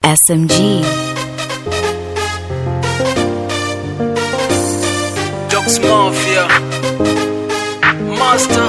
SMG. Dogs Mafia Master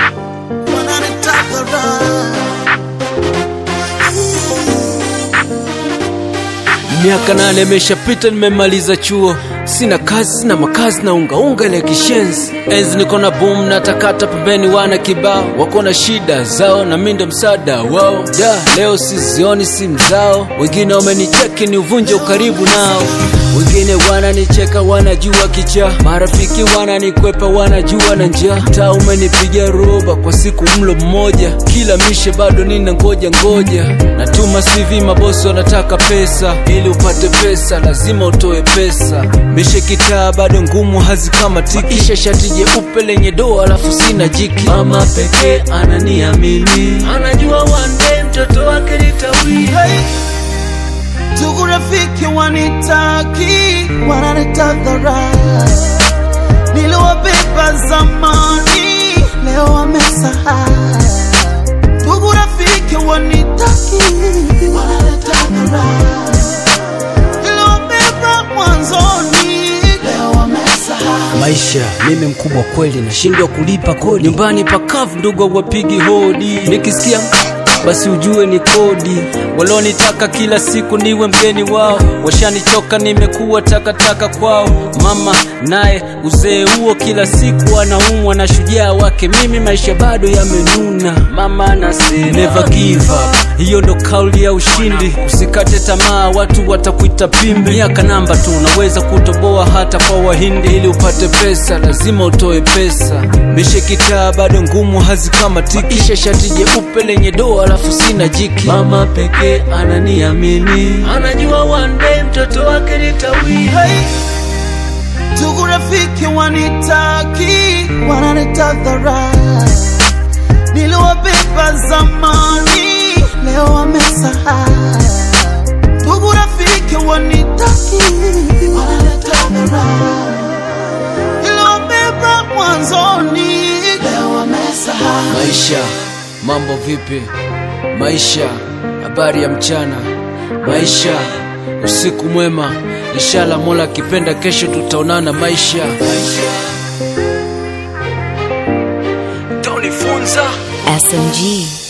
Miaka 8 imeshapita, nimemaliza chuo. Sina kazi, sina makazi na unga ile kishenzi. Enzi niko na boom na takata pembeni, wana kibao wako na shida zao na mimi ndo msaada wao. Leo sizioni simu zao, wengine wamenicheki ni uvunje ukaribu nao. Wengine wananicheka wanajua kicha, marafiki wananikwepa wanajua na njaa. Taa umenipiga roba kwa siku mlo mmoja, kila mishe bado nina ngoja. Natuma CV mabosi wanataka pesa, ili upate pesa lazima utoe pesa. Mishe kitaa bado ngumu hazi kama tiki, isha shati jeupe lenye doa alafu sina jiki. Mama pekee ananiamini, anajua one day mtoto wake nitawii. Tugu rafiki wanitaki, wananitadhara. Niliwabeba zamani, leo wamesahau. Tugu rafiki wanitaki, wananitadhara. Niliwabeba mwanzoni, leo wamesahau. Maisha mimi mkubwa kweli, nashindwa kulipa kodi. Nyumbani pakavu ndugu wapigi hodi, nikisikia basi ujue ni kodi. Walonitaka kila siku niwe mgeni wao, washanichoka nimekuwa takataka kwao. Mama naye uzee huo kila siku anaumwa na shujaa wake, mimi maisha bado yamenuna. Mama anasema never give up, hiyo ndo kauli ya ushindi. Usikate tamaa, watu watakuita pimbi. Miaka namba tu unaweza kutoboa hata kwa Wahindi. Ili upate pesa lazima utoe pesa. Mishe kitaa bado ngumu hazi kama tiki, isha shati jeupe lenye doa alafu sina jiki. Mama pekee ananiamini, anajua one day mtoto wake nitawii. Tugu rafiki wanitaki, wananitadhara. Niliwabeba zamani, leo wamesahau. Tugu rafiki wanitaki, wananitadhara. Niliwabeba mwanzoni, leo wamesahau. Maisha mambo vipi? Maisha habari ya mchana. Maisha usiku mwema. Inshallah Mola akipenda kesho tutaonana. Maisha Tony Funza SMG.